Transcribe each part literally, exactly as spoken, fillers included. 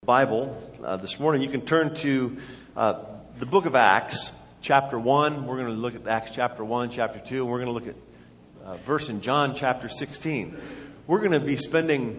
Bible uh, this morning, you can turn to uh, the book of Acts, chapter one. We're going to look at Acts chapter one, chapter two, and we're going to look at a verse in John chapter sixteen. We're going to be spending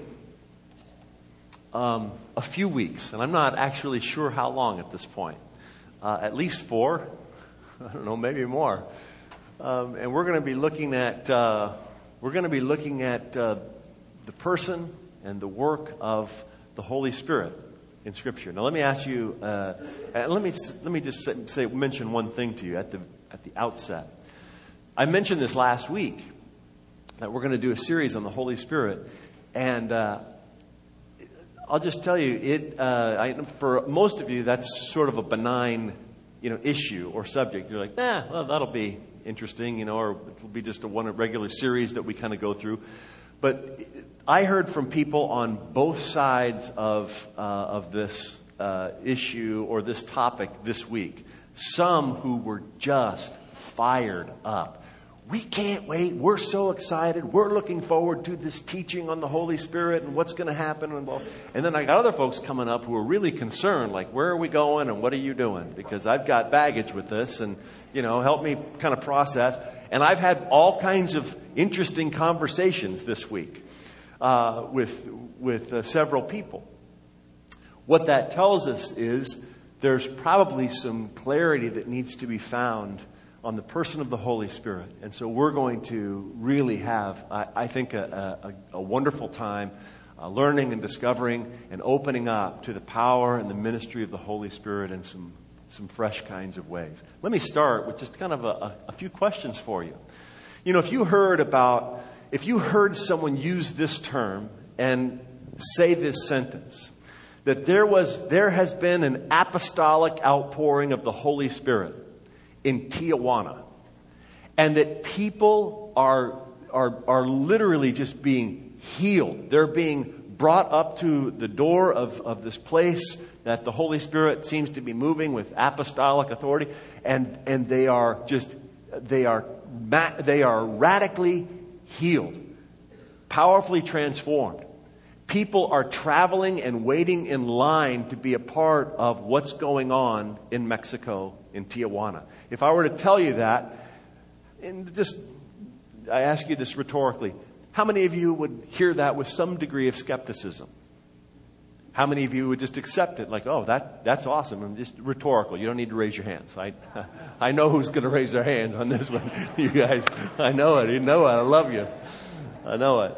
um, a few weeks, and I'm not actually sure how long at this point. Uh, at least four. I don't know, maybe more. Um, and we're going to be looking at uh, we're going to be looking at uh, the person and the work of the Holy Spirit in Scripture. Now, let me ask you. Uh, let me let me just say, say mention one thing to you at the at the outset. I mentioned this last week that we're going to do a series on the Holy Spirit, and uh, I'll just tell you, it uh, I, for most of you, that's sort of a benign, you know, issue or subject. You're like, nah, well, that'll be interesting, you know, or it'll be just a one regular series that we kind of go through. But I heard from people on both sides of uh, of this uh, issue or this topic this week. Some who were just fired up. We can't wait. We're so excited. We're looking forward to this teaching on the Holy Spirit and what's going to happen. And then I got other folks coming up who are really concerned, like, where are we going and what are you doing? Because I've got baggage with this and, you know, help me kind of process. And I've had all kinds of interesting conversations this week uh, with, with uh, several people. What that tells us is there's probably some clarity that needs to be found on the person of the Holy Spirit. And so we're going to really have, I, I think, a, a, a wonderful time uh, learning and discovering and opening up to the power and the ministry of the Holy Spirit in some, some fresh kinds of ways. Let me start with just kind of a, a few questions for you. You know, if you heard about, if you heard someone use this term and say this sentence, that there was, there has been an apostolic outpouring of the Holy Spirit in Tijuana, and that people are, are, are literally just being healed. They're being brought up to the door of, of this place that the Holy Spirit seems to be moving with apostolic authority, and, and they are just, they are, they are radically healed, powerfully transformed. People are traveling and waiting in line to be a part of what's going on in Mexico, in Tijuana. If I were to tell you that, and just, I ask you this rhetorically, how many of you would hear that with some degree of skepticism? How many of you would just accept it like, oh, that that's awesome? And just rhetorical. You don't need to raise your hands. I I know who's going to raise their hands on this one. You guys, I know it. You know it. I love you. I know it.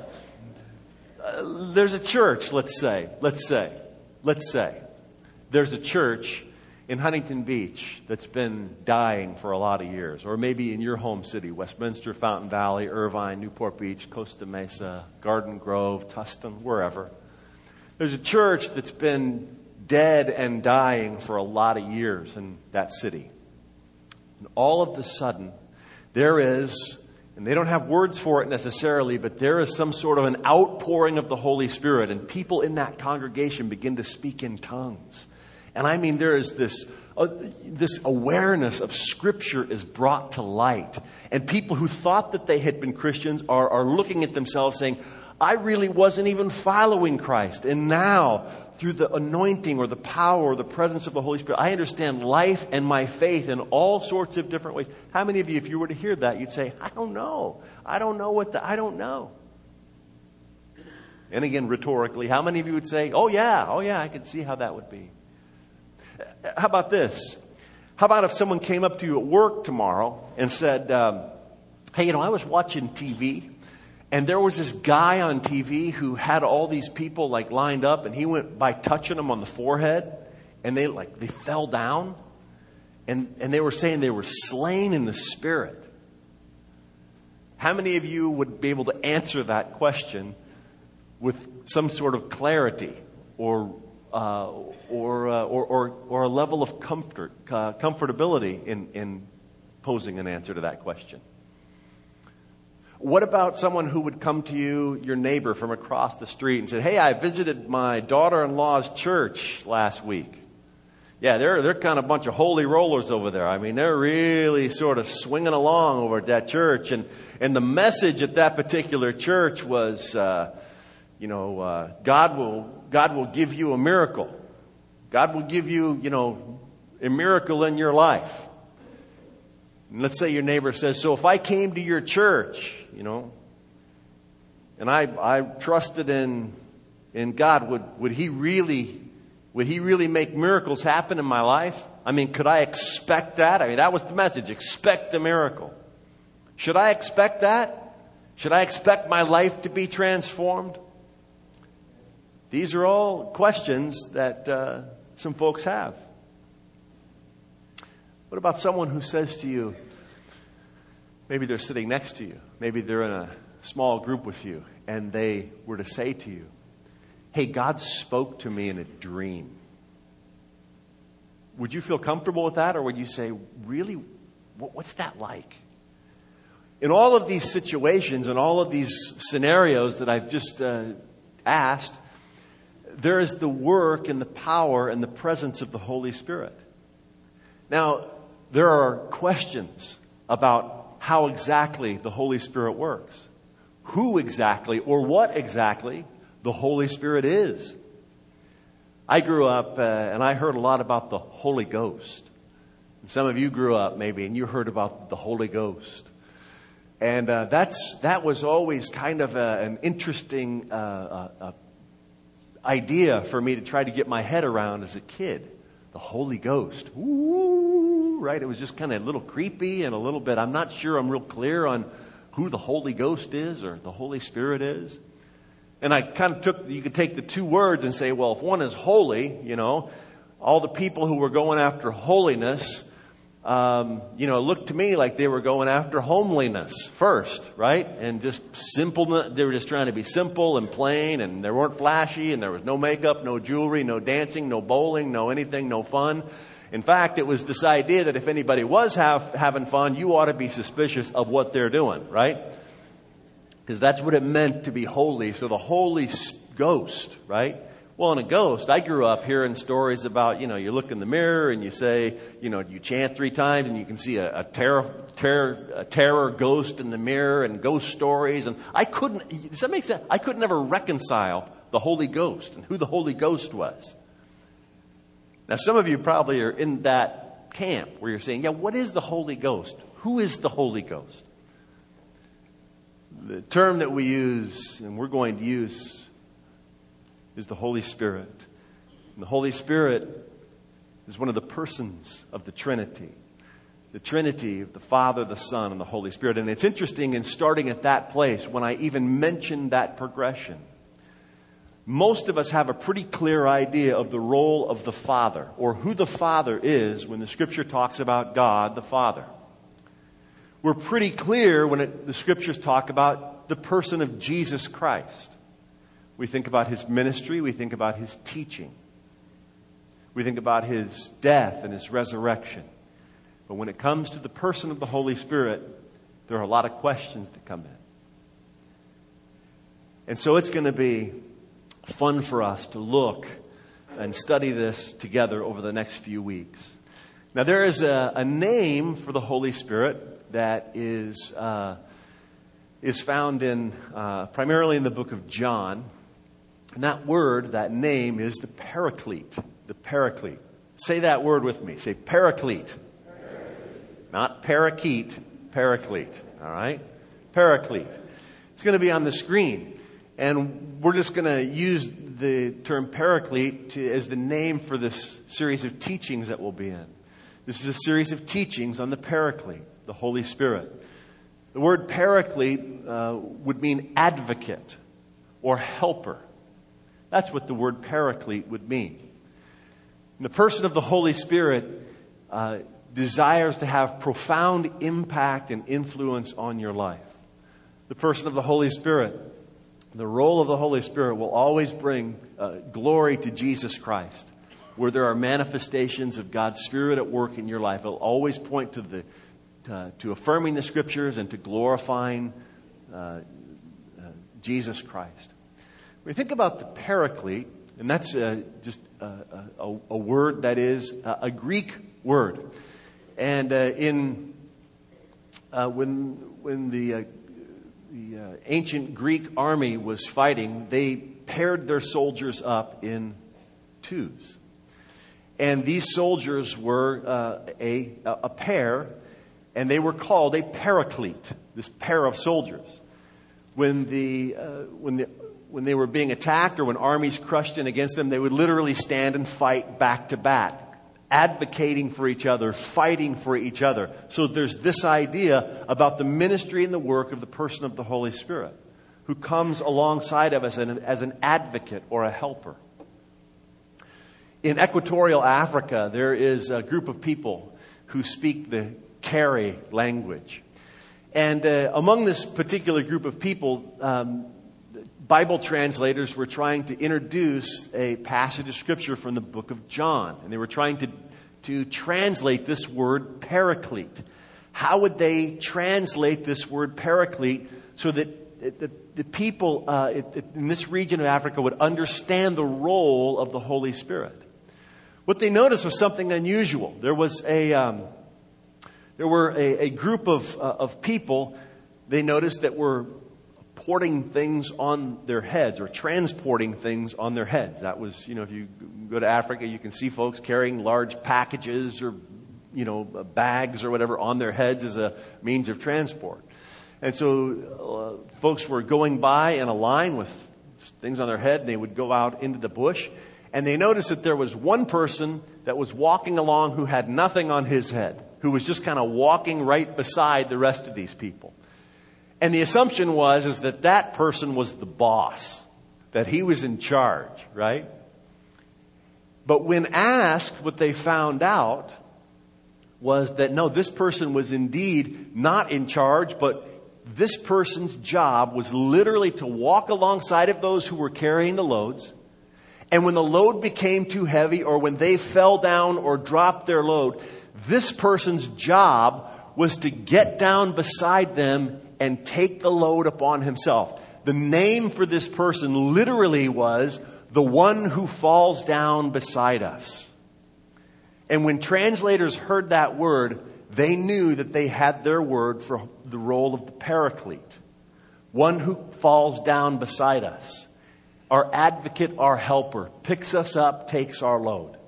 Uh, there's a church, let's say, let's say, let's say, there's a church in Huntington Beach that's been dying for a lot of years, or maybe in your home city, Westminster, Fountain Valley, Irvine, Newport Beach, Costa Mesa, Garden Grove, Tustin, wherever. There's a church that's been dead and dying for a lot of years in that city. And all of a sudden, there is, and they don't have words for it necessarily, but there is some sort of an outpouring of the Holy Spirit, and people in that congregation begin to speak in tongues. And I mean, there is this uh, this awareness of Scripture is brought to light. And people who thought that they had been Christians are, are looking at themselves saying, I really wasn't even following Christ. And now, through the anointing or the power or the presence of the Holy Spirit, I understand life and my faith in all sorts of different ways. How many of you, if you were to hear that, you'd say, I don't know. I don't know what the, I don't know. And again, rhetorically, how many of you would say, oh yeah, oh yeah, I can see how that would be. How about this? How about if someone came up to you at work tomorrow and said, um, hey, you know, I was watching T V and there was this guy on T V who had all these people like lined up, and he went by touching them on the forehead, and they like they fell down, and, and they were saying they were slain in the Spirit. How many of you would be able to answer that question with some sort of clarity or Uh, or, uh, or or or a level of comfort, uh, comfortability in, in posing an answer to that question? What about someone who would come to you, your neighbor from across the street, and say, hey, I visited my daughter-in-law's church last week. Yeah, they're they're kind of a bunch of holy rollers over there. I mean, they're really sort of swinging along over at that church. And, and the message at that particular church was, uh, you know, uh, God will God will give you a miracle. God will give you, you know, a miracle in your life. And let's say your neighbor says, so if I came to your church, you know, and I, I trusted in, in God, would, would he really, would he really make miracles happen in my life? I mean, could I expect that? I mean, that was the message. Expect the miracle. Should I expect that? Should I expect my life to be transformed? These are all questions that uh, some folks have. What about someone who says to you, maybe they're sitting next to you, maybe they're in a small group with you, and they were to say to you, hey, God spoke to me in a dream. Would you feel comfortable with that, or would you say, really, what's that like? In all of these situations and all of these scenarios that I've just uh, asked, there is the work and the power and the presence of the Holy Spirit. Now, there are questions about how exactly the Holy Spirit works, who exactly or what exactly the Holy Spirit is. I grew up uh, and I heard a lot about the Holy Ghost. And some of you grew up maybe and you heard about the Holy Ghost. And uh, that's that was always kind of a, an interesting uh, uh, uh, idea for me to try to get my head around as a kid. The Holy Ghost. Ooh, right? It was just kind of a little creepy and a little bit, I'm not sure I'm real clear on who the Holy Ghost is or the Holy Spirit is. And I kind of took, you could take the two words and say, well, if one is holy, you know, all the people who were going after holiness, um, you know, looked to me like they were going after homeliness first, right? And just simple, they were just trying to be simple and plain, and they weren't flashy, and there was no makeup, no jewelry, no dancing, no bowling, no anything, no fun. In fact, it was this idea that if anybody was have, having fun, you ought to be suspicious of what they're doing, right? Because that's what it meant to be holy. So the Holy Ghost, right? Well, in a ghost, I grew up hearing stories about, you know, you look in the mirror and you say, you know, you chant three times and you can see a, a terror, terror, a terror ghost in the mirror and ghost stories. And I couldn't, does that make sense? I could never reconcile the Holy Ghost and who the Holy Ghost was. Now, some of you probably are in that camp where you're saying, yeah, what is the Holy Ghost? Who is the Holy Ghost? The term that we use, and we're going to use, is the Holy Spirit. And the Holy Spirit is one of the persons of the Trinity. The Trinity of the Father, the Son, and the Holy Spirit. And it's interesting in starting at that place, when I even mentioned that progression, most of us have a pretty clear idea of the role of the Father, or who the Father is when the Scripture talks about God the Father. We're pretty clear when it, the Scriptures talk about the person of Jesus Christ. We think about His ministry. We think about His teaching. We think about His death and His resurrection. But when it comes to the person of the Holy Spirit, there are a lot of questions that come in. And so it's going to be fun for us to look and study this together over the next few weeks. Now, there is a, a name for the Holy Spirit that is uh, is found in uh, primarily in the book of John. And that word, that name, is the Paraclete. The Paraclete. Say that word with me. Say Paraclete. Paraclete. Not parakeet, Paraclete. All right? Paraclete. It's going to be on the screen. And we're just going to use the term Paraclete to, as the name for this series of teachings that we'll be in. This is a series of teachings on the Paraclete, the Holy Spirit. The word Paraclete uh, would mean advocate or helper. That's what the word Paraclete would mean. And the person of the Holy Spirit uh, desires to have profound impact and influence on your life. The person of the Holy Spirit, the role of the Holy Spirit will always bring uh, glory to Jesus Christ. Where there are manifestations of God's Spirit at work in your life, it'll always point to the uh, to affirming the Scriptures and to glorifying uh, uh, Jesus Christ. When we think about the Paraclete, and that's uh, just a, a, a word that is a Greek word, and uh, in uh, when when the uh, the uh, ancient Greek army was fighting, they paired their soldiers up in twos. And these soldiers were uh, a, a pair, and they were called a paraclete, this pair of soldiers. When the, uh, when the, when they were being attacked or when armies crushed in against them, they would literally stand and fight back to back, advocating for each other, fighting for each other. So there's this idea about the ministry and the work of the person of the Holy Spirit, who comes alongside of us as an advocate or a helper. In equatorial Africa, there is a group of people who speak the Kari language. And uh, among this particular group of people, um, Bible translators were trying to introduce a passage of Scripture from the book of John. And they were trying to, to translate this word paraclete. How would they translate this word paraclete so that the, the people uh, it, it, in this region of Africa would understand the role of the Holy Spirit? What they noticed was something unusual. There was a, um, there were a, a group of uh, of people they noticed that were porting things on their heads or transporting things on their heads. That was, you know, if you go to Africa, you can see folks carrying large packages or, you know, bags or whatever on their heads as a means of transport. And so uh, folks were going by in a line with things on their head, and they would go out into the bush. And they noticed that there was one person that was walking along who had nothing on his head, who was just kind of walking right beside the rest of these people. And the assumption was is that that person was the boss, that he was in charge, right? But when asked, what they found out was that no, this person was indeed not in charge, but this person's job was literally to walk alongside of those who were carrying the loads. And when the load became too heavy, or when they fell down or dropped their load, this person's job was to get down beside them and take the load upon himself. The name for this person literally was the one who falls down beside us. And when translators heard that word, they knew that they had their word for the role of the paraclete, one who falls down beside us. Our advocate, our helper, picks us up, takes our load.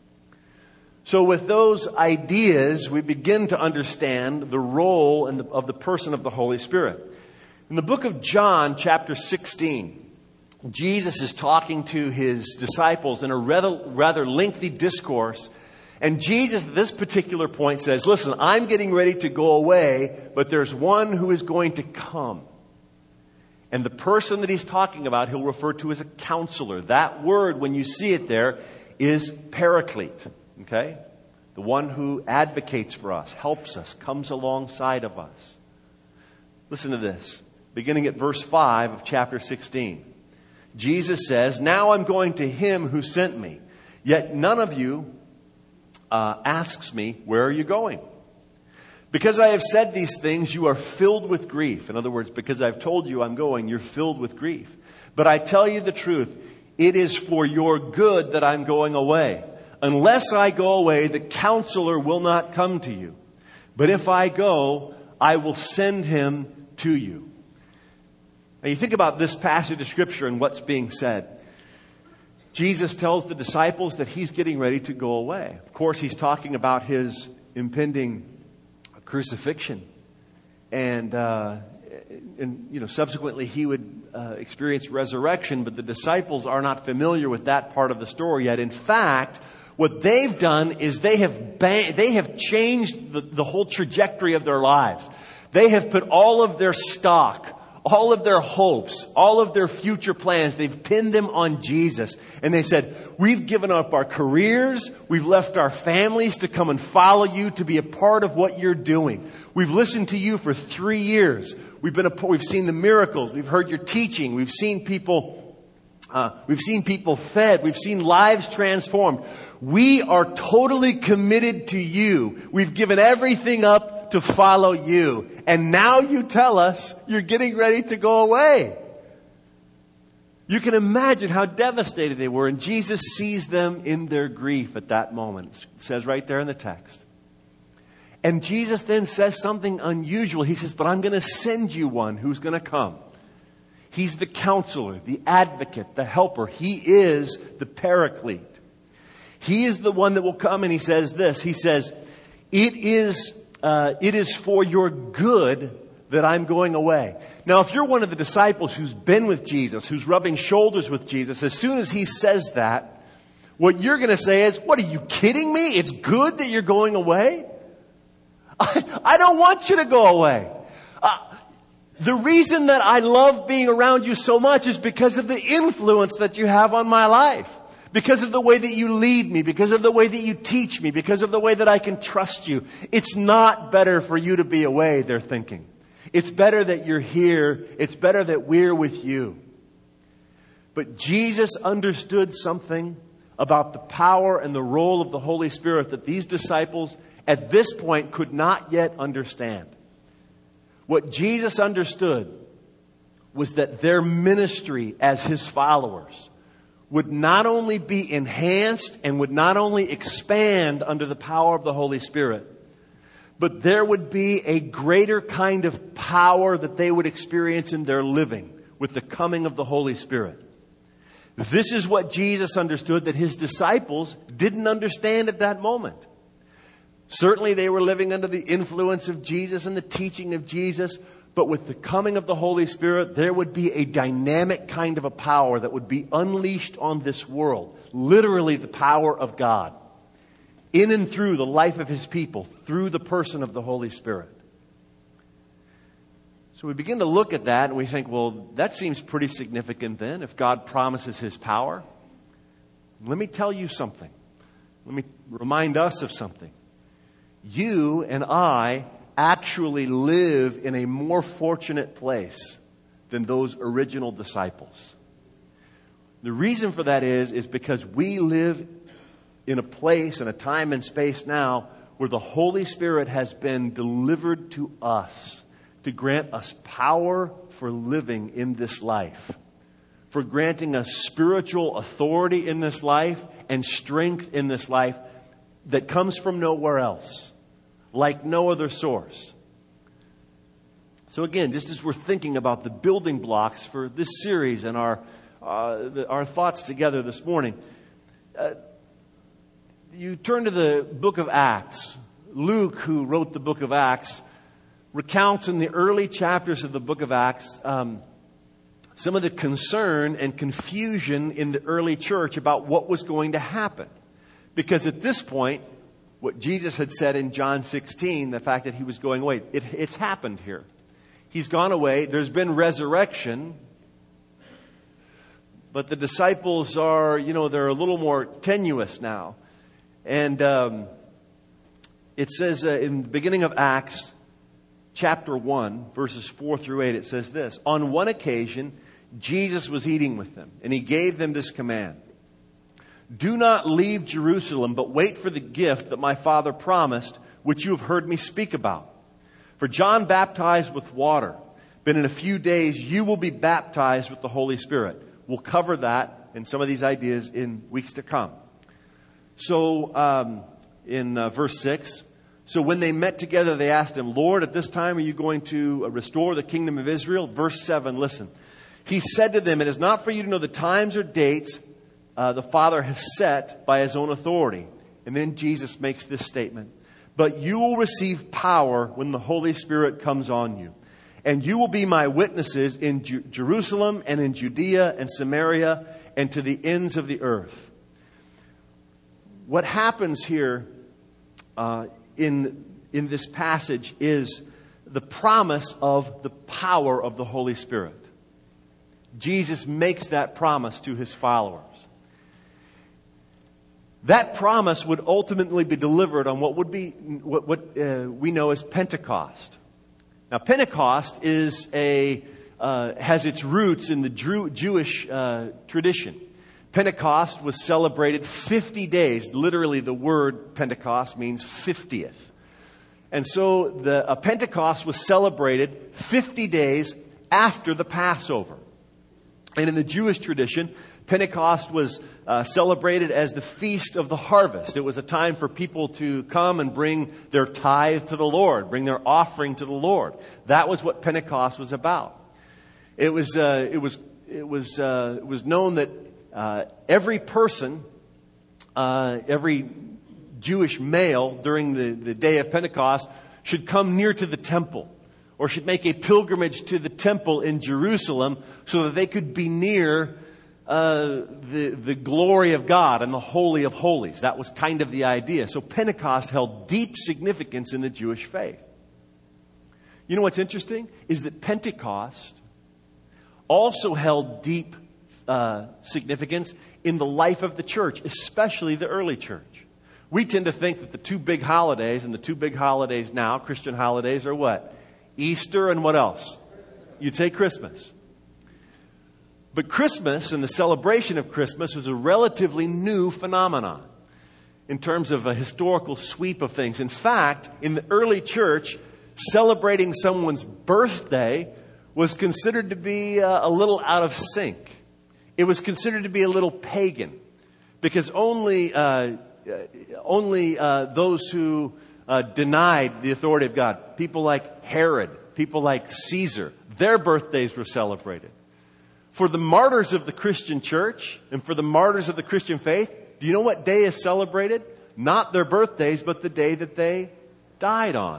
So with those ideas, we begin to understand the role in the, of the person of the Holy Spirit. In the book of John, chapter sixteen, Jesus is talking to his disciples in a rather, rather lengthy discourse. And Jesus at this particular point says, listen, I'm getting ready to go away, but there's one who is going to come. And the person that he's talking about, he'll refer to as a counselor. That word, when you see it there, is paraclete. Okay? The one who advocates for us, helps us, comes alongside of us. Listen to this. Beginning at verse five of chapter sixteen. Jesus says, now I'm going to him who sent me. Yet none of you uh, asks me, where are you going? Because I have said these things, you are filled with grief. In other words, because I've told you I'm going, you're filled with grief. But I tell you the truth, it is for your good that I'm going away. Unless I go away, the counselor will not come to you. But if I go, I will send him to you. Now you think about this passage of Scripture and what's being said. Jesus tells the disciples that he's getting ready to go away. Of course, he's talking about his impending crucifixion, and uh, and you know subsequently he would uh, experience resurrection. But the disciples are not familiar with that part of the story yet. In fact, what they've done is they have ba- they have changed the, the whole trajectory of their lives. They have put all of their stock, all of their hopes, all of their future plans, they've pinned them on Jesus. And they said, we've given up our careers. We've left our families to come and follow you, to be a part of what you're doing. We've listened to you for three years. We've been, a, we've seen the miracles. We've heard your teaching. We've seen people, uh, we've seen people fed. We've seen lives transformed. We are totally committed to you. We've given everything up to follow you. And now you tell us you're getting ready to go away. You can imagine how devastated they were. And Jesus sees them in their grief at that moment. It says right there in the text. And Jesus then says something unusual. He says, but I'm going to send you one who's going to come. He's the counselor, the advocate, the helper. He is the paraclete. He is the one that will come, and he says this. He says, it is, uh, it is for your good that I'm going away. Now, if you're one of the disciples who's been with Jesus, who's rubbing shoulders with Jesus, as soon as he says that, what you're going to say is, what, are you kidding me? It's good that you're going away? I, I don't want you to go away. Uh, the reason that I love being around you so much is because of the influence that you have on my life. Because of the way that you lead me, because of the way that you teach me, because of the way that I can trust you. It's not better for you to be away, they're thinking. It's better that you're here. It's better that we're with you. But Jesus understood something about the power and the role of the Holy Spirit that these disciples at this point could not yet understand. What Jesus understood was that their ministry as his followers would not only be enhanced and would not only expand under the power of the Holy Spirit, but there would be a greater kind of power that they would experience in their living with the coming of the Holy Spirit. This is what Jesus understood that his disciples didn't understand at that moment. Certainly they were living under the influence of Jesus and the teaching of Jesus, but with the coming of the Holy Spirit, there would be a dynamic kind of a power that would be unleashed on this world. Literally the power of God. In and through the life of his people, through the person of the Holy Spirit. So we begin to look at that and we think, well, that seems pretty significant then, if God promises his power. Let me tell you something. Let me remind us of something. You and I actually live in a more fortunate place than those original disciples. The reason for that is, is because we live in a place and a time and space now where the Holy Spirit has been delivered to us to grant us power for living in this life, for granting us spiritual authority in this life and strength in this life that comes from nowhere else, like no other source. So again, just as we're thinking about the building blocks for this series and our uh, the, our thoughts together this morning, uh, you turn to the book of Acts. Luke, who wrote the book of Acts, recounts in the early chapters of the book of Acts um, some of the concern and confusion in the early church about what was going to happen. Because at this point, what Jesus had said in John sixteen, the fact that he was going away, it, it's happened here. He's gone away. There's been resurrection. But the disciples are, you know, they're a little more tenuous now. And um, it says uh, in the beginning of Acts, chapter one, verses four through eight, it says this. On one occasion, Jesus was eating with them, and he gave them this command. Do not leave Jerusalem, but wait for the gift that my Father promised, which you have heard me speak about. For John baptized with water, but in a few days you will be baptized with the Holy Spirit. We'll cover that and some of these ideas in weeks to come. So, um, in uh, verse six, so when they met together, they asked him, Lord, at this time are you going to restore the kingdom of Israel? Verse seven, listen. He said to them, it is not for you to know the times or dates uh, the Father has set by his own authority. And then Jesus makes this statement. But you will receive power when the Holy Spirit comes on you. And you will be my witnesses in Ju- Jerusalem and in Judea and Samaria and to the ends of the earth. What happens here uh, in, in this passage is the promise of the power of the Holy Spirit. Jesus makes that promise to his followers. That promise would ultimately be delivered on what would be what, what uh, we know as Pentecost. Now, Pentecost is a uh, has its roots in the Jew, Jewish uh, tradition. Pentecost was celebrated fifty days. Literally, the word Pentecost means fiftieth. And so the uh, Pentecost was celebrated fifty days after the Passover. And in the Jewish tradition, Pentecost was uh, celebrated as the Feast of the Harvest. It was a time for people to come and bring their tithe to the Lord, bring their offering to the Lord. That was what Pentecost was about. It was uh, it was it was uh, it was known that uh, every person uh, every Jewish male during the, the day of Pentecost should come near to the temple, or should make a pilgrimage to the temple in Jerusalem so that they could be near uh, the, the glory of God and the Holy of Holies. That was kind of the idea. So Pentecost held deep significance in the Jewish faith. You know what's interesting? Is that Pentecost also held deep uh, significance in the life of the church, especially the early church. We tend to think that the two big holidays, and the two big holidays now, Christian holidays, are what? Easter and what else? You'd say Christmas. But Christmas and the celebration of Christmas was a relatively new phenomenon in terms of a historical sweep of things. In fact, in the early church, celebrating someone's birthday was considered to be uh, a little out of sync. It was considered to be a little pagan, because only uh, only uh, those who uh, denied the authority of God, people like Herod, people like Caesar, their birthdays were celebrated. For the martyrs of the Christian church and for the martyrs of the Christian faith, do you know what day is celebrated? Not their birthdays, but the day that they died on.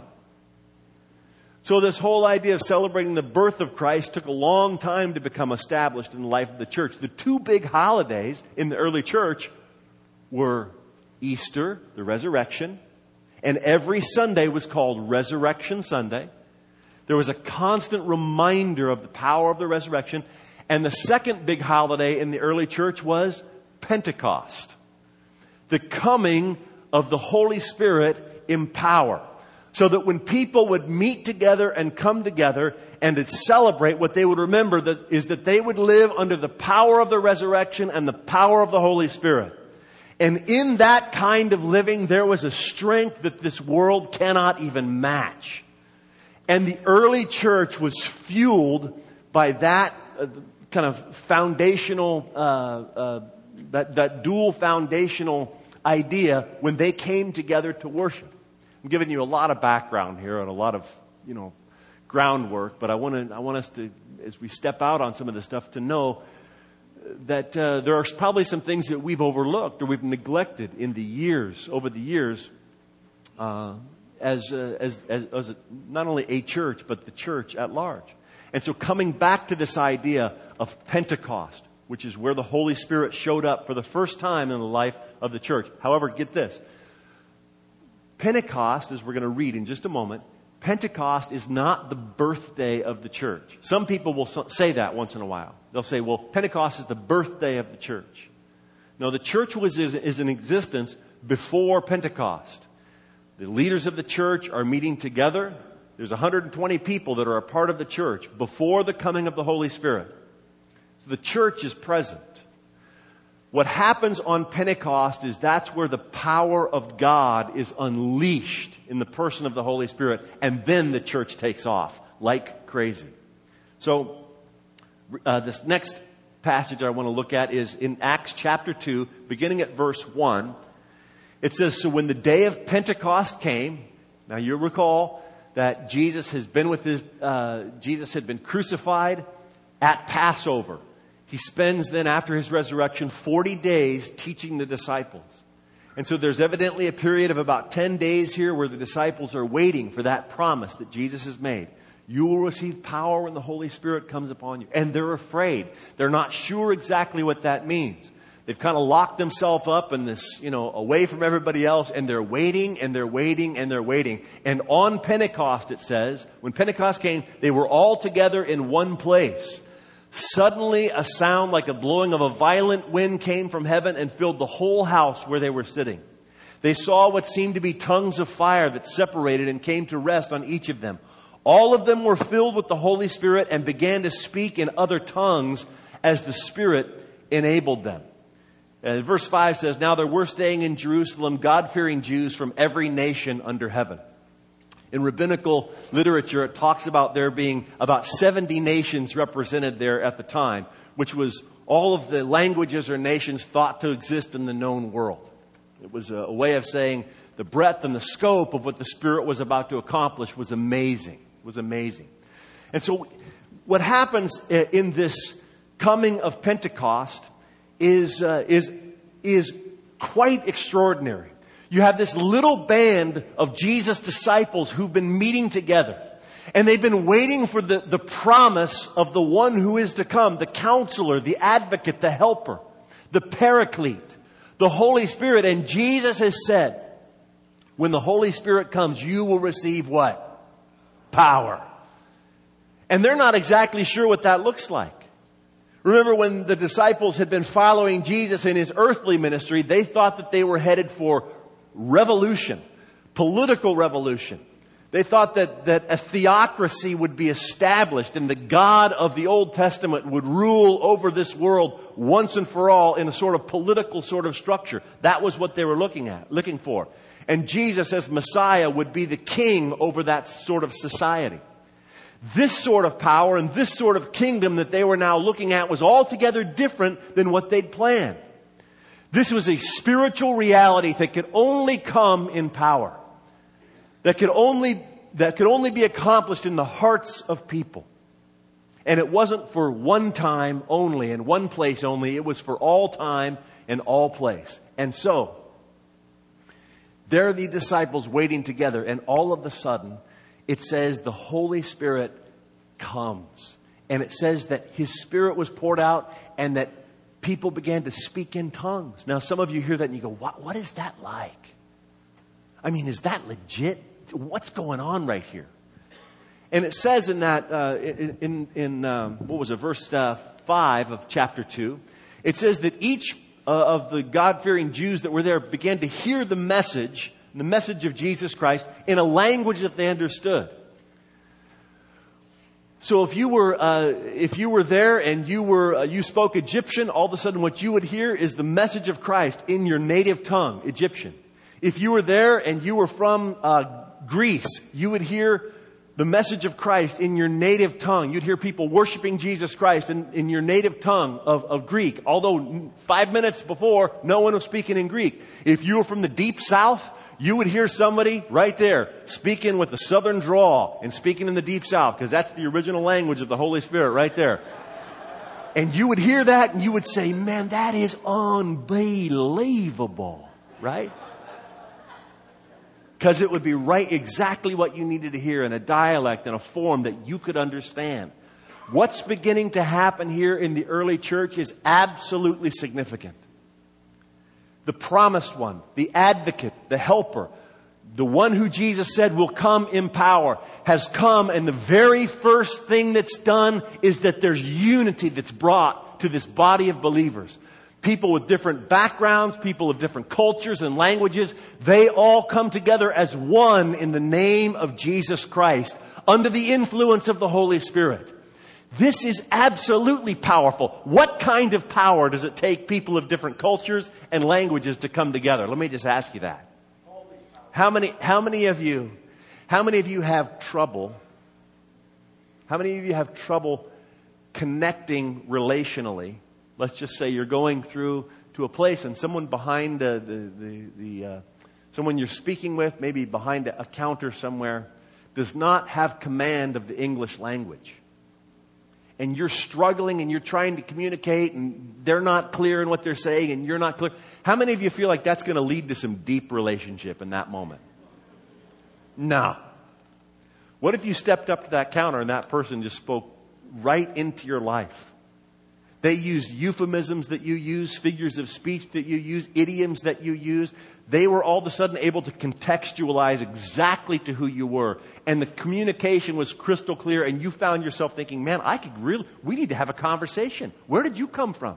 So this whole idea of celebrating the birth of Christ took a long time to become established in the life of the church. The two big holidays in the early church were Easter, the resurrection, and every Sunday was called Resurrection Sunday. There was a constant reminder of the power of the resurrection. And the second big holiday in the early church was Pentecost, the coming of the Holy Spirit in power. So that when people would meet together and come together and to celebrate, what they would remember that is that they would live under the power of the resurrection and the power of the Holy Spirit. And in that kind of living, there was a strength that this world cannot even match. And the early church was fueled by that uh, kind of foundational, uh, uh, that, that dual foundational idea when they came together to worship. I'm giving you a lot of background here and a lot of, you know, groundwork, but I want to, I want us to, as we step out on some of this stuff, to know that uh, there are probably some things that we've overlooked or we've neglected in the years, over the years, uh, as, uh, as, as, as a, not only a church, but the church at large. And so coming back to this idea of Pentecost, which is where the Holy Spirit showed up for the first time in the life of the church. However, get this. Pentecost, as we're going to read in just a moment, Pentecost is not the birthday of the church. Some people will say that once in a while. They'll say, well, Pentecost is the birthday of the church. No, the church was is, is in existence before Pentecost. The leaders of the church are meeting together. There's one hundred twenty people that are a part of the church before the coming of the Holy Spirit. So the church is present. What happens on Pentecost is that's where the power of God is unleashed in the person of the Holy Spirit, and then the church takes off like crazy. So uh, this next passage I want to look at is in Acts chapter two, beginning at verse one. It says, so when the day of Pentecost came, now you'll recall that Jesus has been with his, uh, Jesus had been crucified at Passover. He spends then, after his resurrection, forty days teaching the disciples. And so there's evidently a period of about ten days here where the disciples are waiting for that promise that Jesus has made. You will receive power when the Holy Spirit comes upon you. And they're afraid. They're not sure exactly what that means. They've kind of locked themselves up in this, you know, away from everybody else. And they're waiting and they're waiting and they're waiting. And on Pentecost, it says, when Pentecost came, they were all together in one place. Suddenly, a sound like a blowing of a violent wind came from heaven and filled the whole house where they were sitting. They saw what seemed to be tongues of fire that separated and came to rest on each of them. All of them were filled with the Holy Spirit and began to speak in other tongues as the Spirit enabled them. And verse five says, now there were staying in Jerusalem God-fearing Jews from every nation under heaven. In rabbinical literature, it talks about there being about seventy nations represented there at the time, which was all of the languages or nations thought to exist in the known world. It was a way of saying the breadth and the scope of what the Spirit was about to accomplish was amazing. It was amazing. And so what happens in this coming of Pentecost is, uh, is, is quite extraordinary. You have this little band of Jesus' disciples who've been meeting together. And they've been waiting for the, the promise of the one who is to come, the counselor, the advocate, the helper, the paraclete, the Holy Spirit. And Jesus has said, when the Holy Spirit comes, you will receive what? Power. And they're not exactly sure what that looks like. Remember when the disciples had been following Jesus in his earthly ministry, they thought that they were headed for revolution, political revolution. They thought that, that a theocracy would be established and the God of the Old Testament would rule over this world once and for all in a sort of political sort of structure. That was what they were looking at, looking for. And Jesus as Messiah would be the king over that sort of society. This sort of power and this sort of kingdom that they were now looking at was altogether different than what they'd planned. This was a spiritual reality that could only come in power. That could only, that could only be accomplished in the hearts of people. And it wasn't for one time only and one place only. It was for all time and all place. And so, there are the disciples waiting together, and all of a sudden, it says the Holy Spirit comes. And it says that His Spirit was poured out and that people began to speak in tongues. Now, some of you hear that and you go, what, what is that like? I mean, is that legit? What's going on right here? And it says in that, uh, in, in, in um, what was it, verse uh, five of chapter two, it says that each uh, of the God-fearing Jews that were there began to hear the message, the message of Jesus Christ, in a language that they understood. So if you were, uh, if you were there and you were, uh, you spoke Egyptian, all of a sudden what you would hear is the message of Christ in your native tongue, Egyptian. If you were there and you were from uh, Greece, you would hear the message of Christ in your native tongue. You'd hear people worshiping Jesus Christ in, in your native tongue of, of Greek. Although five minutes before, no one was speaking in Greek. If you were from the deep south, you would hear somebody right there speaking with a southern drawl and speaking in the deep south, because that's the original language of the Holy Spirit right there. And you would hear that and you would say, man, that is unbelievable, right? Because it would be right exactly what you needed to hear in a dialect and a form that you could understand. What's beginning to happen here in the early church is absolutely significant. The promised one, the advocate, the helper, the one who Jesus said will come in power, has come, and the very first thing that's done is that there's unity that's brought to this body of believers. People with different backgrounds, people of different cultures and languages, they all come together as one in the name of Jesus Christ, under the influence of the Holy Spirit. This is absolutely powerful. What kind of power does it take people of different cultures and languages to come together? Let me just ask you that. How many, how many of you, how many of you have trouble, how many of you have trouble connecting relationally? Let's just say you're going through to a place and someone behind uh, the, the, the uh, someone you're speaking with, maybe behind a counter somewhere, does not have command of the English language. And you're struggling and you're trying to communicate and they're not clear in what they're saying and you're not clear. How many of you feel like that's going to lead to some deep relationship in that moment? No. What if you stepped up to that counter and that person just spoke right into your life? They used euphemisms that you use, figures of speech that you use, idioms that you use. They were all of a sudden able to contextualize exactly to who you were. And the communication was crystal clear and you found yourself thinking, man, I could really, we need to have a conversation. Where did you come from?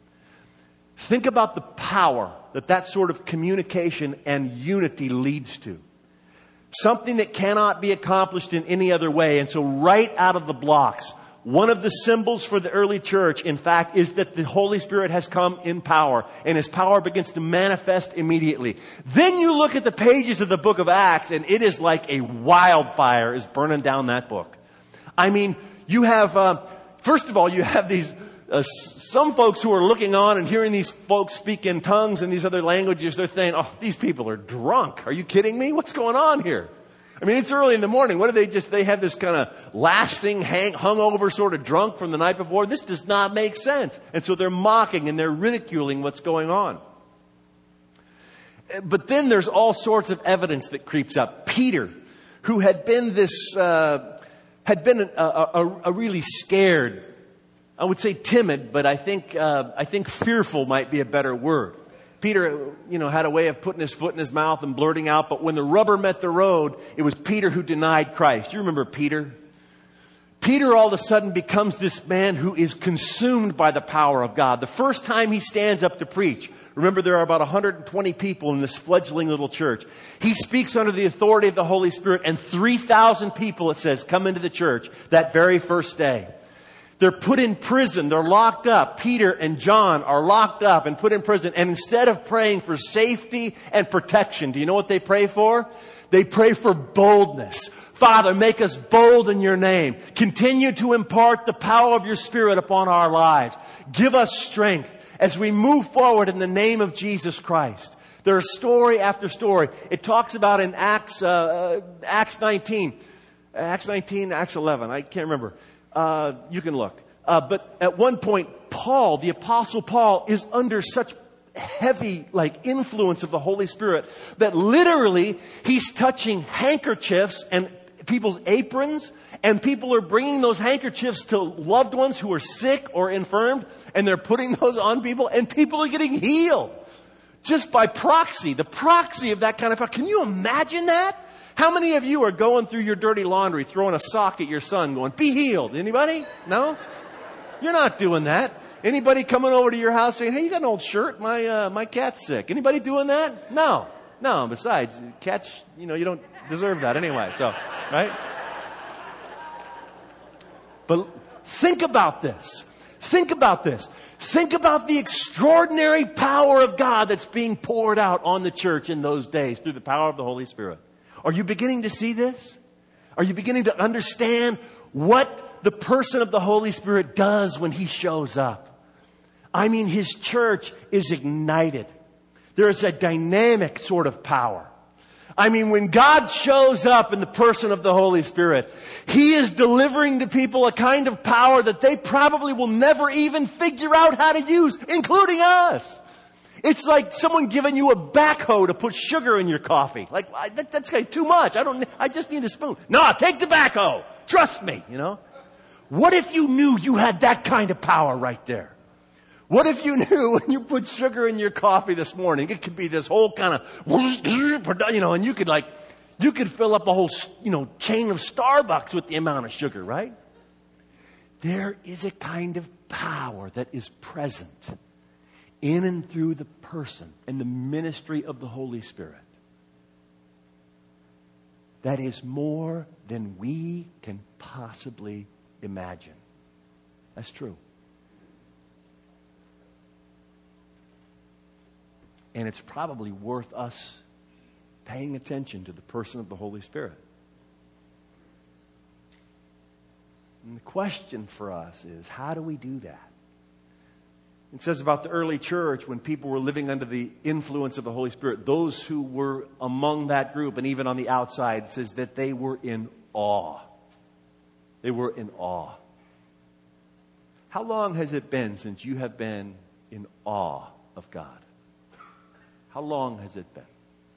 Think about the power that that sort of communication and unity leads to. Something that cannot be accomplished in any other way. And so right out of the blocks, one of the symbols for the early church, in fact, is that the Holy Spirit has come in power, and His power begins to manifest immediately. Then you look at the pages of the book of Acts, and it is like a wildfire is burning down that book. I mean, you have, uh, first of all, you have these, uh, some folks who are looking on and hearing these folks speak in tongues and these other languages. They're saying, oh, these people are drunk. Are you kidding me? What's going on here? I mean, it's early in the morning. What do they just, they have this kind of lasting, hang, hungover sort of drunk from the night before? This does not make sense. And so they're mocking and they're ridiculing what's going on. but then there's all sorts of evidence that creeps up. Peter, who had been this, uh, had been a, a, a really scared, I would say timid, but I think, uh, I think fearful might be a better word. Peter, you know, had a way of putting his foot in his mouth and blurting out, but when the rubber met the road, it was Peter who denied Christ. You remember Peter? Peter all of a sudden becomes this man who is consumed by the power of God. The first time he stands up to preach, remember there are about one hundred twenty people in this fledgling little church. He speaks under the authority of the Holy Spirit, and three thousand people, it says, come into the church that very first day. They're put in prison. They're locked up. Peter and John are locked up and put in prison. And instead of praying for safety and protection, do you know what they pray for? They pray for boldness. Father, make us bold in your name. Continue to impart the power of your Spirit upon our lives. Give us strength as we move forward in the name of Jesus Christ. There's story after story. It talks about in Acts, uh, Acts nineteen, Acts nineteen, Acts eleven. I can't remember. Uh, you can look. Uh, but at one point, Paul, the Apostle Paul, is under such heavy, like, influence of the Holy Spirit that literally he's touching handkerchiefs and people's aprons, and people are bringing those handkerchiefs to loved ones who are sick or infirmed, and they're putting those on people, and people are getting healed just by proxy, the proxy of that kind of power. Can you imagine that? How many of you are going through your dirty laundry, throwing a sock at your son, going, be healed? Anybody? No? You're not doing that. Anybody coming over to your house saying, hey, you got an old shirt? My, uh, my cat's sick. Anybody doing that? No. No. Besides, cats, you know, you don't deserve that anyway. So, right? But think about this. Think about this. Think about the extraordinary power of God that's being poured out on the church in those days through the power of the Holy Spirit. Are you beginning to see this? Are you beginning to understand what the person of the Holy Spirit does when He shows up? I mean, His church is ignited. There is a dynamic sort of power. I mean, when God shows up in the person of the Holy Spirit, He is delivering to people a kind of power that they probably will never even figure out how to use, including us. It's like someone giving you a backhoe to put sugar in your coffee. Like, I, that, that's like too much. I don't, I just need a spoon. No, take the backhoe. Trust me, you know. What if you knew you had that kind of power right there? What if you knew when you put sugar in your coffee this morning, it could be this whole kind of, you know, and you could like, you could fill up a whole, you know, chain of Starbucks with the amount of sugar, right? There is a kind of power that is present in and through the person and the ministry of the Holy Spirit that is more than we can possibly imagine. That's true. And it's probably worth us paying attention to the person of the Holy Spirit. And the question for us is, how do we do that? It says about the early church, when people were living under the influence of the Holy Spirit, those who were among that group and even on the outside, it says that they were in awe. They were in awe. How long has it been since you have been in awe of God? How long has it been?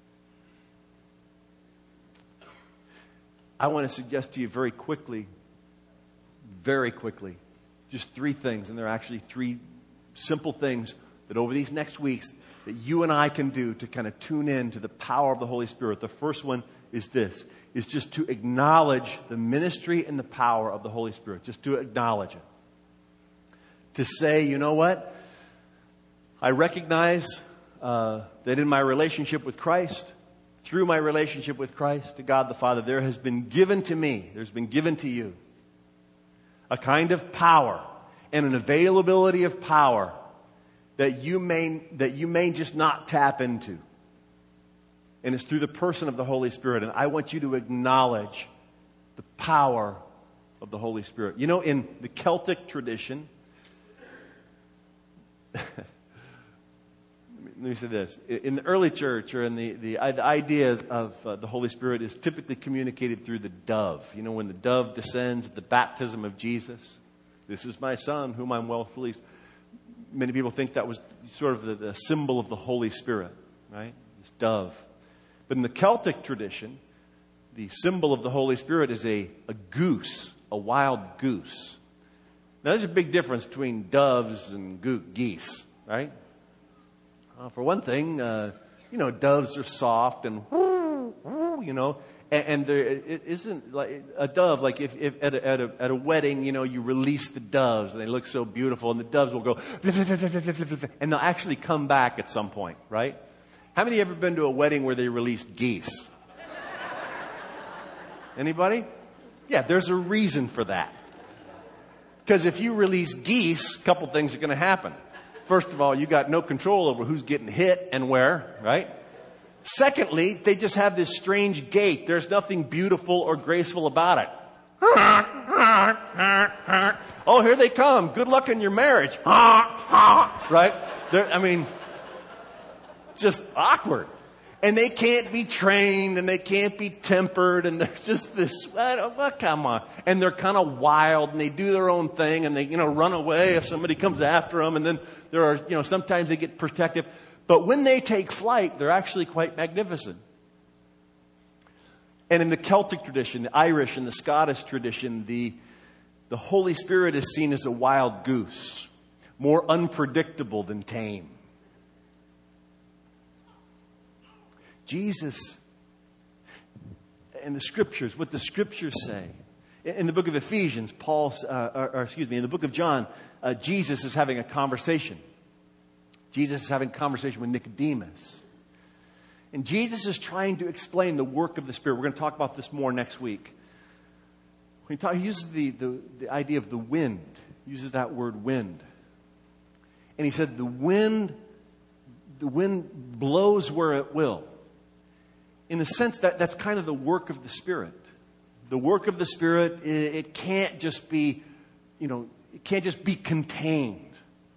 I want to suggest to you very quickly, very quickly, just three things, and they're actually three simple things that over these next weeks that you and I can do to kind of tune in to the power of the Holy Spirit. The first one is this, is just to acknowledge the ministry and the power of the Holy Spirit. Just to acknowledge it. To say, you know what? I recognize uh, that in my relationship with Christ, through my relationship with Christ, to God the Father, there has been given to me, there's been given to you, a kind of power and an availability of power that you may, that you may just not tap into. And it's through the person of the Holy Spirit. And I want you to acknowledge the power of the Holy Spirit. You know, in the Celtic tradition, let me say this. In the early church, or in the, the, the idea of uh, the Holy Spirit is typically communicated through the dove. You know, when the dove descends at the baptism of Jesus, this is my son whom I'm well pleased. Many people think that was sort of the, the symbol of the Holy Spirit, right? this dove. But in the Celtic tradition, the symbol of the Holy Spirit is a, a goose, a wild goose. Now, there's a big difference between doves and go- geese, right? Uh, for one thing, uh, you know, doves are soft and, you know, and, and there, it isn't like a dove, like if, if at, a, at, a, at a wedding, you know, you release the doves and they look so beautiful and the doves will go, and they'll actually come back at some point, right? How many have ever been to a wedding where they released geese? Anybody? Yeah, there's a reason for that. Because if you release geese, a couple things are going to happen. First of all, you got no control over who's getting hit and where, right? Secondly, they just have this strange gait. There's nothing beautiful or graceful about it. Oh, here they come. Good luck in your marriage. Right? They're, I mean, just awkward. And they can't be trained and they can't be tempered and they're just this, well, come on. And they're kind of wild and they do their own thing and they, you know, run away if somebody comes after them. And then there are, you know, sometimes they get protective. But when they take flight, they're actually quite magnificent. And in the Celtic tradition, the Irish and the Scottish tradition, the, the Holy Spirit is seen as a wild goose, more unpredictable than tame. Jesus, in the scriptures, what the scriptures say. In the book of Ephesians, Paul, uh, or, or excuse me, in the book of John, uh, Jesus is having a conversation. Jesus is having a conversation with Nicodemus. And Jesus is trying to explain the work of the Spirit. We're going to talk about this more next week. When he, talk, he uses the, the, the idea of the wind. He uses that word wind. And he said the wind, the wind blows where it will. In the sense that that's kind of the work of the Spirit. The work of the Spirit, it, it can't just be, you know, it can't just be contained.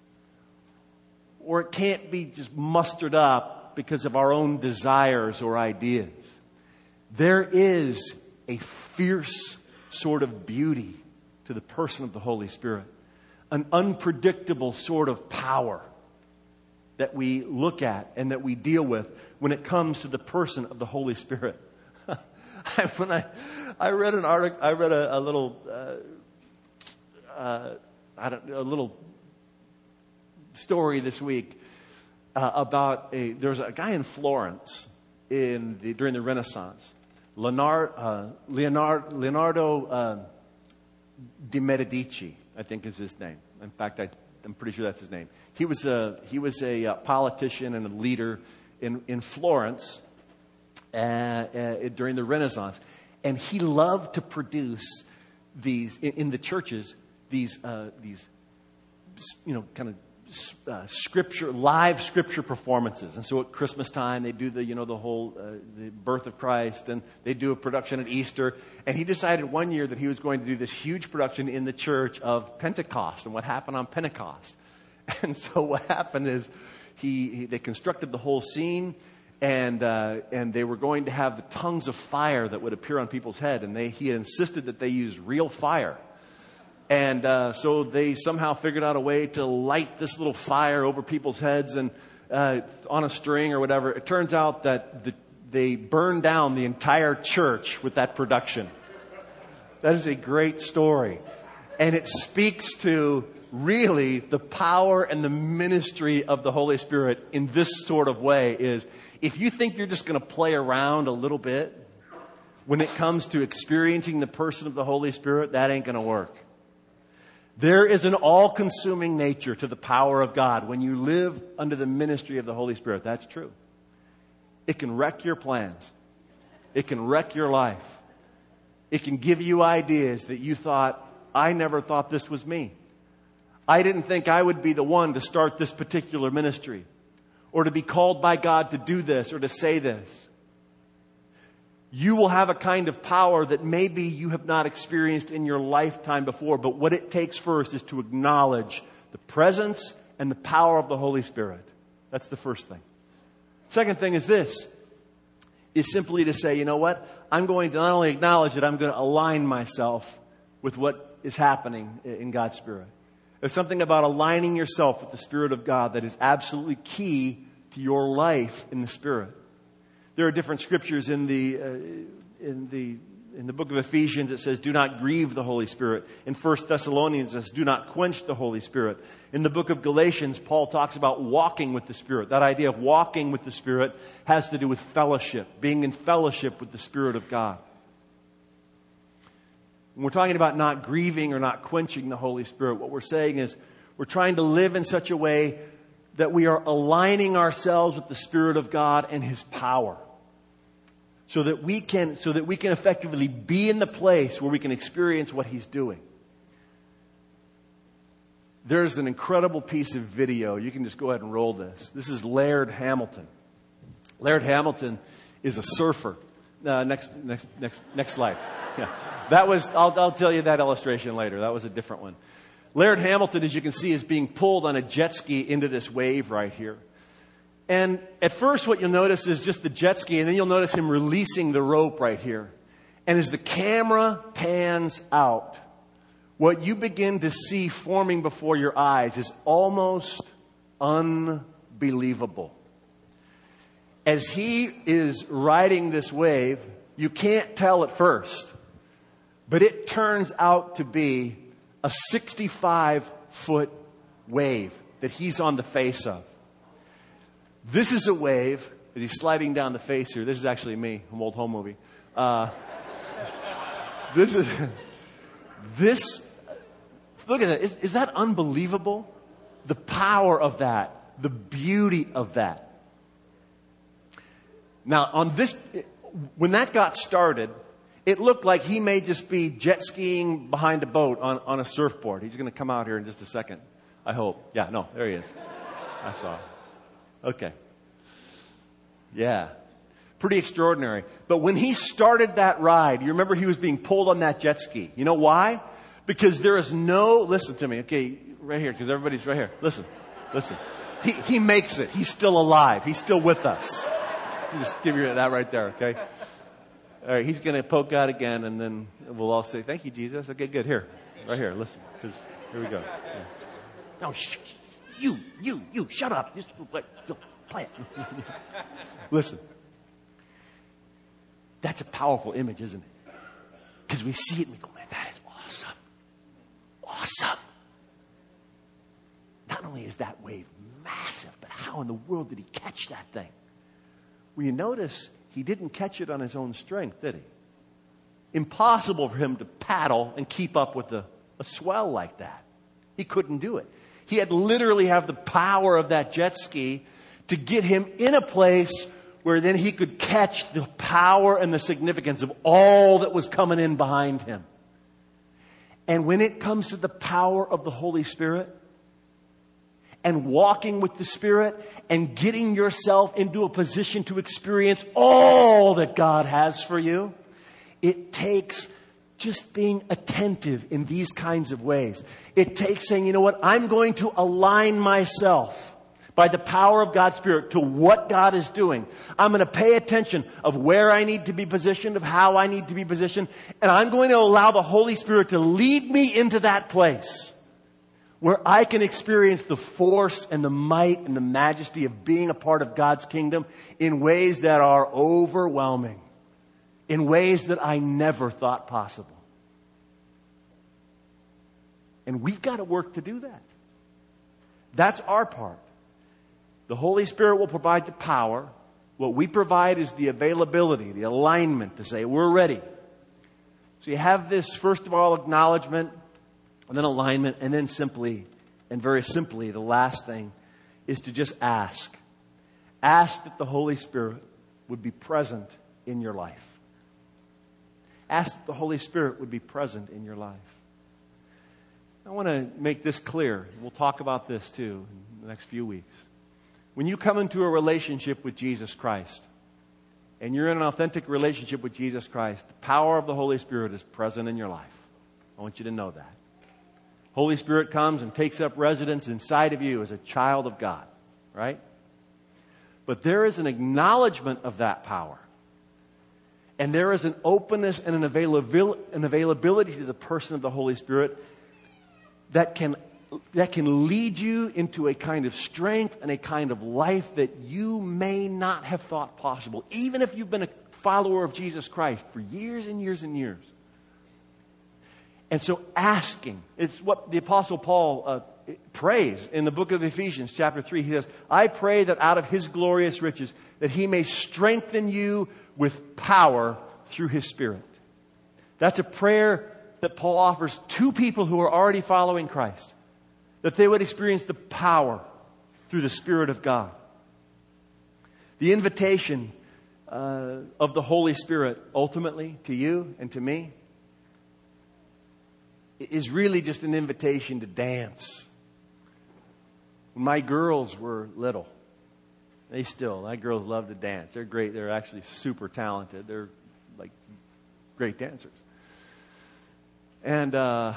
Or it can't be just mustered up because of our own desires or ideas. There is a fierce sort of beauty to the person of the Holy Spirit. An unpredictable sort of power that we look at and that we deal with when it comes to the person of the Holy Spirit. when I, I read an article, I read a, a little, uh, uh, I don't, a little story this week uh, about a. There was a guy in Florence in the during the Renaissance, Leonardo uh, Leonardo, Leonardo uh, de Medici, I think is his name. In fact, I. I'm pretty sure that's his name. He was a he was a uh, politician and a leader in in Florence uh, uh, during the Renaissance, and he loved to produce these in, in the churches these uh, these you know kind of uh, scripture live scripture performances. And so at Christmas time they do the you know the whole uh, the birth of Christ, and they do a production at Easter. And he decided one year that he was going to do this huge production in the church of Pentecost and what happened on Pentecost. And so what happened is he, he they constructed the whole scene, and uh, and they were going to have the tongues of fire that would appear on people's head, and they he had insisted that they use real fire. And uh, so they somehow figured out a way to light this little fire over people's heads and uh, on a string or whatever. It turns out that the, they burned down the entire church with that production. That is a great story. And it speaks to really the power and the ministry of the Holy Spirit in this sort of way is if you think you're just going to play around a little bit when it comes to experiencing the person of the Holy Spirit, that ain't going to work. There is an all-consuming nature to the power of God when you live under the ministry of the Holy Spirit. That's true. It can wreck your plans. It can wreck your life. It can give you ideas that you thought, I never thought this was me. I didn't think I would be the one to start this particular ministry or to be called by God to do this or to say this. You will have a kind of power that maybe you have not experienced in your lifetime before. But what it takes first is to acknowledge the presence and the power of the Holy Spirit. That's the first thing. Second thing is this, is simply to say, you know what? I'm going to not only acknowledge it, I'm going to align myself with what is happening in God's Spirit. There's something about aligning yourself with the Spirit of God that is absolutely key to your life in the Spirit. There are different scriptures in the, uh, in the, in the book of Ephesians. It says, do not grieve the Holy Spirit. In First Thessalonians, it says, do not quench the Holy Spirit. In the book of Galatians, Paul talks about walking with the Spirit. That idea of walking with the Spirit has to do with fellowship, being in fellowship with the Spirit of God. When we're talking about not grieving or not quenching the Holy Spirit, what we're saying is we're trying to live in such a way that we are aligning ourselves with the Spirit of God and His power. So that we can, so that we can effectively be in the place where we can experience what He's doing. There's an incredible piece of video. You can just go ahead and roll this. This is Laird Hamilton. Laird Hamilton is a surfer. Uh, next, next, next, next slide. Yeah. That was, I'll, I'll tell you that illustration later. That was a different one. Laird Hamilton, as you can see, is being pulled on a jet ski into this wave right here. And at first what you'll notice is just the jet ski, and then you'll notice him releasing the rope right here. And as the camera pans out, what you begin to see forming before your eyes is almost unbelievable. As he is riding this wave, you can't tell at first, but it turns out to be a sixty-five foot wave that he's on the face of. This is a wave, as he's sliding down the face here. This is actually me, an old home movie. Uh, this is, this, look at that. Is, is that unbelievable? The power of that, the beauty of that. Now, on this, when that got started, it looked like he may just be jet skiing behind a boat on, on a surfboard. He's going to come out here in just a second, I hope. Yeah, no, there he is. I saw it. Okay. Yeah. Pretty extraordinary. But when he started that ride, you remember he was being pulled on that jet ski. You know why? Because there is no, listen to me, okay, right here, because everybody's right here. Listen, listen. He, he makes it. He's still alive. He's still with us. I'll just give you that right there, okay? All right, he's going to poke out again, and then we'll all say, thank you, Jesus. Okay, good. Here, right here, listen, because here we go. Yeah. No, shh. You, you, you, shut up. Just play it. Listen. That's a powerful image, isn't it? Because we see it and we go, man, that is awesome. Awesome. Not only is that wave massive, but how in the world did he catch that thing? Well, you notice he didn't catch it on his own strength, did he? Impossible for him to paddle and keep up with a, a swell like that. He couldn't do it. He had literally have the power of that jet ski to get him in a place where then he could catch the power and the significance of all that was coming in behind him. And when it comes to the power of the Holy Spirit and walking with the Spirit and getting yourself into a position to experience all that God has for you, it takes just being attentive in these kinds of ways. It takes saying, you know what, I'm going to align myself by the power of God's Spirit to what God is doing. I'm going to pay attention of where I need to be positioned, of how I need to be positioned, and I'm going to allow the Holy Spirit to lead me into that place where I can experience the force and the might and the majesty of being a part of God's kingdom in ways that are overwhelming. In ways that I never thought possible. And we've got to work to do that. That's our part. The Holy Spirit will provide the power. What we provide is the availability, the alignment to say, we're ready. So you have this, first of all, acknowledgement, and then alignment, and then simply, and very simply, the last thing is to just ask. Ask that the Holy Spirit would be present in your life. Ask that the Holy Spirit would be present in your life. I want to make this clear. We'll talk about this too in the next few weeks. When you come into a relationship with Jesus Christ, and you're in an authentic relationship with Jesus Christ, the power of the Holy Spirit is present in your life. I want you to know that. Holy Spirit comes and takes up residence inside of you as a child of God, right? But there is an acknowledgement of that power. And there is an openness and an availability, an availability to the person of the Holy Spirit that can that can lead you into a kind of strength and a kind of life that you may not have thought possible, even if you've been a follower of Jesus Christ for years and years and years. And so asking, it's what the Apostle Paul uh, prays in the book of Ephesians chapter three. He says, I pray that out of His glorious riches, that He may strengthen you with power through His Spirit. That's a prayer that Paul offers to people who are already following Christ, that they would experience the power through the Spirit of God. The invitation uh, of the Holy Spirit ultimately to you and to me is really just an invitation to dance. When my girls were little, they still, my girls love to dance. They're great. They're actually super talented. They're like great dancers. And, uh,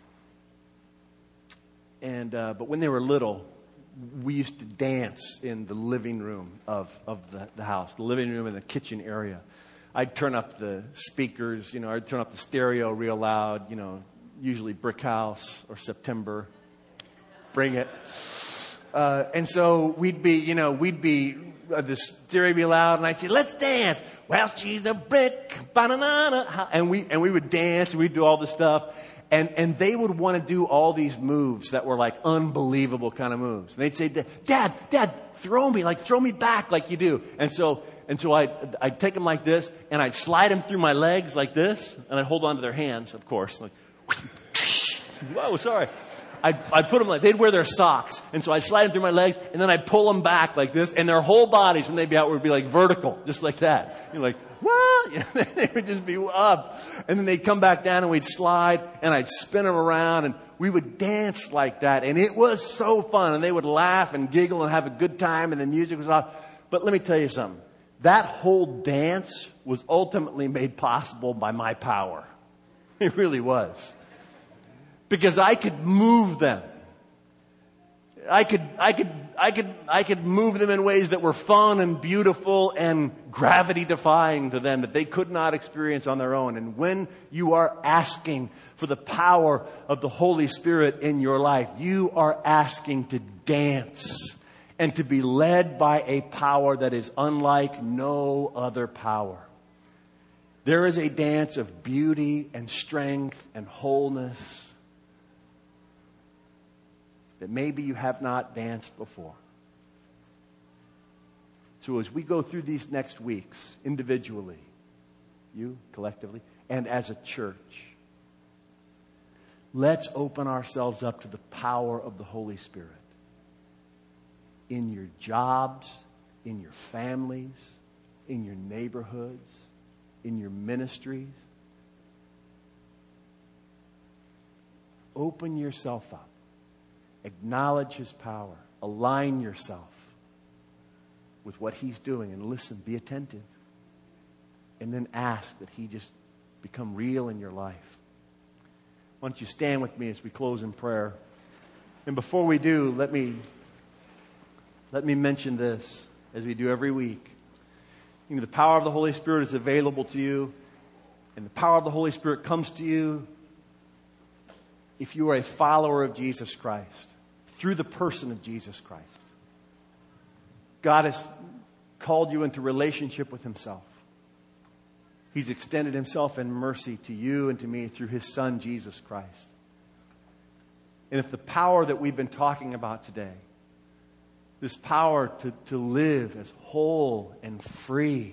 and, uh, but when they were little, we used to dance in the living room of, of the, the house, the living room and the kitchen area. I'd turn up the speakers, you know, I'd turn up the stereo real loud, you know, usually Brick House or September. Bring it. Uh, and so we'd be, you know, we'd be, uh, the stereo would be loud, and I'd say, let's dance. Well, she's a brick, banana. And we, and we would dance, and we'd do all this stuff. And, and they would want to do all these moves that were like unbelievable kind of moves. And they'd say, Dad, Dad, throw me, like throw me back like you do. And so, and so I'd, I'd take them like this, and I'd slide them through my legs like this, and I'd hold on to their hands, of course, like, whoa, sorry. I'd, I'd put them like, they'd wear their socks. And so I'd slide them through my legs, and then I'd pull them back like this, and their whole bodies, when they'd be out, would be like vertical, just like that. You're like, what? They would just be up. And then they'd come back down, and we'd slide, and I'd spin them around, and we would dance like that. And it was so fun. And they would laugh and giggle and have a good time, and the music was off. But let me tell you something. That whole dance was ultimately made possible by my power. It really was. Because I could move them. I could, I could, I could, I could move them in ways that were fun and beautiful and gravity defying to them that they could not experience on their own. And when you are asking for the power of the Holy Spirit in your life, you are asking to dance and to be led by a power that is unlike no other power. There is a dance of beauty and strength and wholeness that maybe you have not danced before. So as we go through these next weeks, individually, you collectively, and as a church, let's open ourselves up to the power of the Holy Spirit in your jobs, in your families, in your neighborhoods, in your ministries. Open yourself up. Acknowledge His power. Align yourself with what He's doing and listen, be attentive. And then ask that He just become real in your life. Why don't you stand with me as we close in prayer? And before we do, let me let me mention this as we do every week. You know, the power of the Holy Spirit is available to you, and the power of the Holy Spirit comes to you if you are a follower of Jesus Christ, through the person of Jesus Christ. God has called you into relationship with Himself. He's extended Himself in mercy to you and to me through His Son, Jesus Christ. And if the power that we've been talking about today, this power to, to live as whole and free,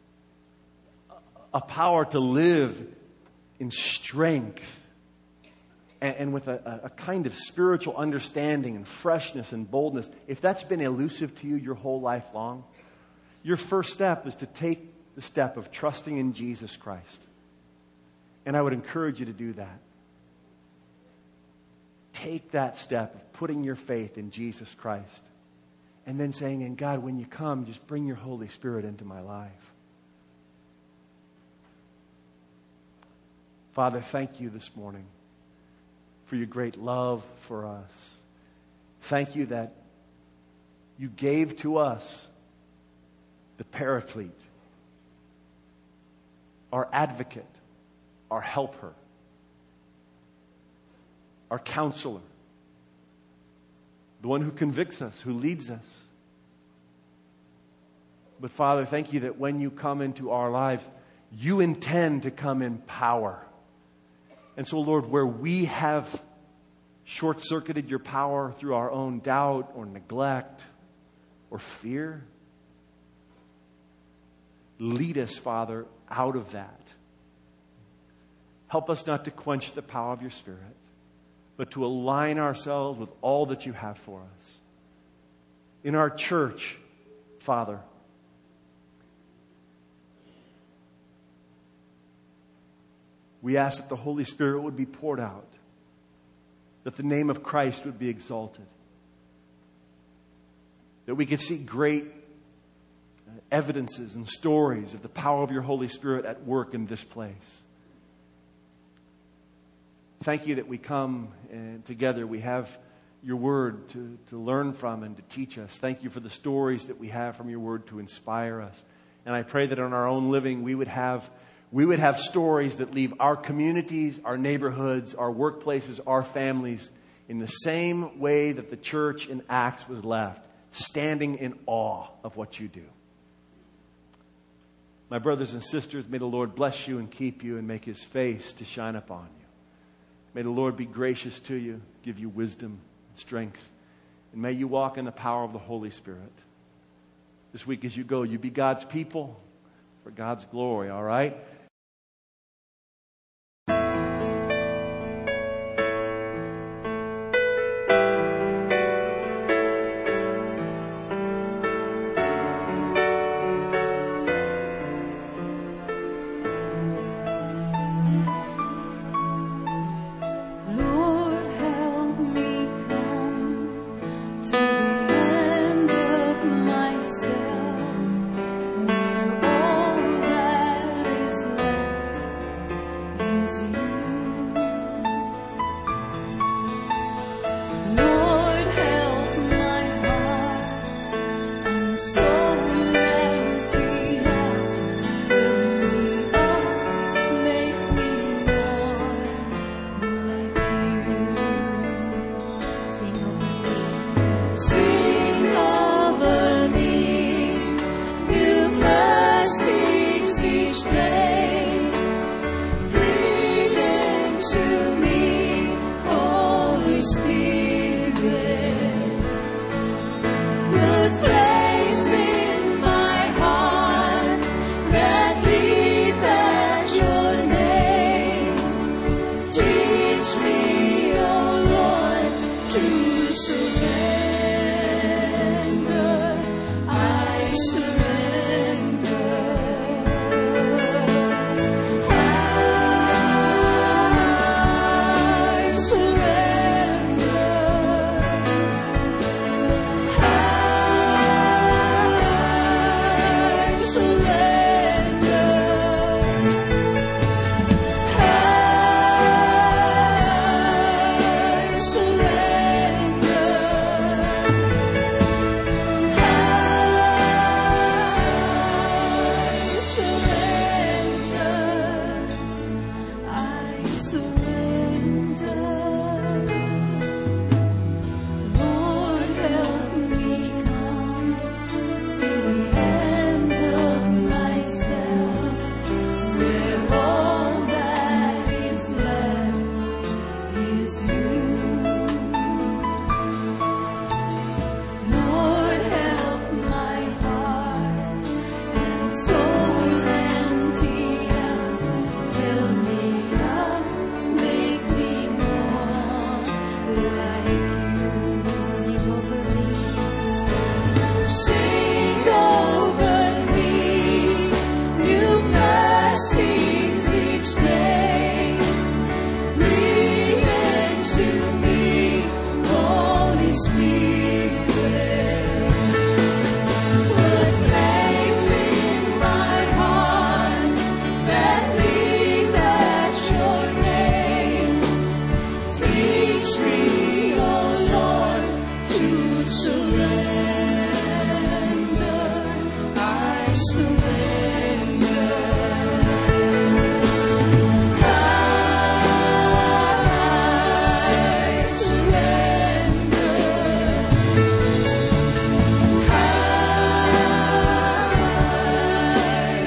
a power to live in strength, and with a, a kind of spiritual understanding and freshness and boldness, if that's been elusive to you your whole life long, your first step is to take the step of trusting in Jesus Christ. And I would encourage you to do that. Take that step of putting your faith in Jesus Christ. And then saying, and God, when you come, just bring your Holy Spirit into my life. Father, thank you this morning for your great love for us. Thank you that you gave to us the Paraclete, our advocate, our helper, our counselor, the one who convicts us, who leads us. But Father, thank you that when you come into our lives, you intend to come in power. And so, Lord, where we have short-circuited your power through our own doubt or neglect or fear, lead us, Father, out of that. Help us not to quench the power of your Spirit, but to align ourselves with all that you have for us. In our church, Father, we ask that the Holy Spirit would be poured out, that the name of Christ would be exalted, that we could see great evidences and stories of the power of your Holy Spirit at work in this place. Thank you that we come and together we have your word to, to learn from and to teach us. Thank you for the stories that we have from your word to inspire us. And I pray that in our own living we would have we would have stories that leave our communities, our neighborhoods, our workplaces, our families in the same way that the church in Acts was left, standing in awe of what you do. My brothers and sisters, may the Lord bless you and keep you and make his face to shine upon you. May the Lord be gracious to you, give you wisdom and strength, and may you walk in the power of the Holy Spirit. This week as you go, you be God's people for God's glory, all right? I surrender.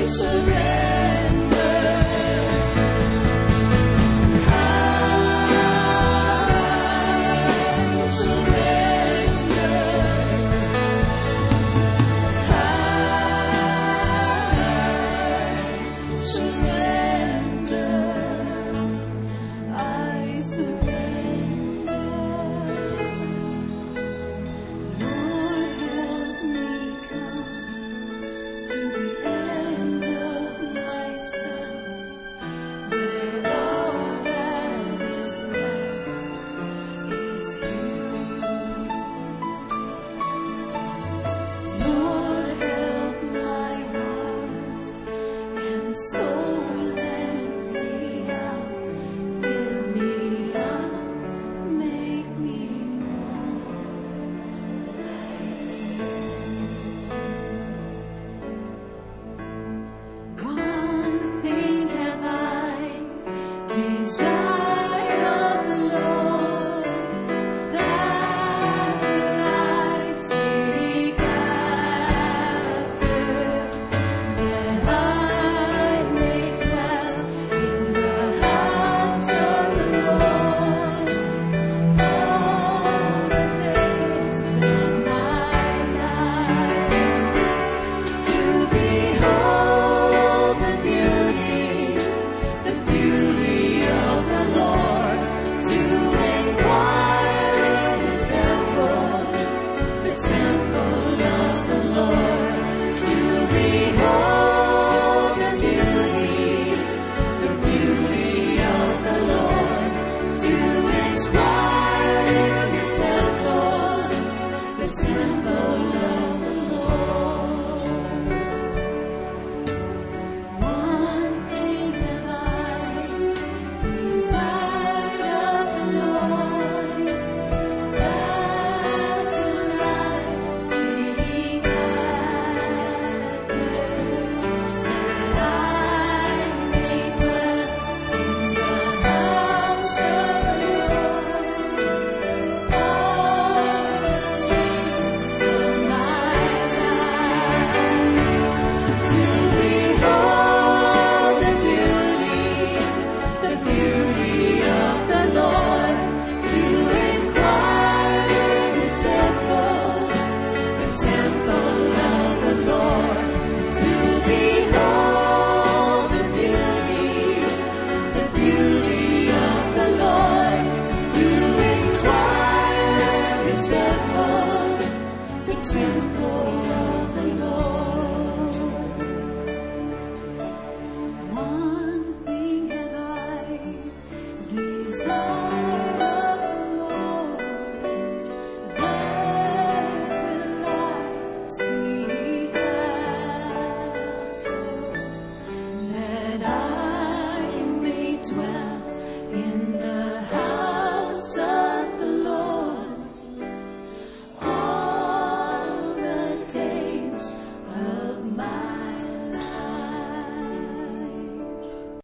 So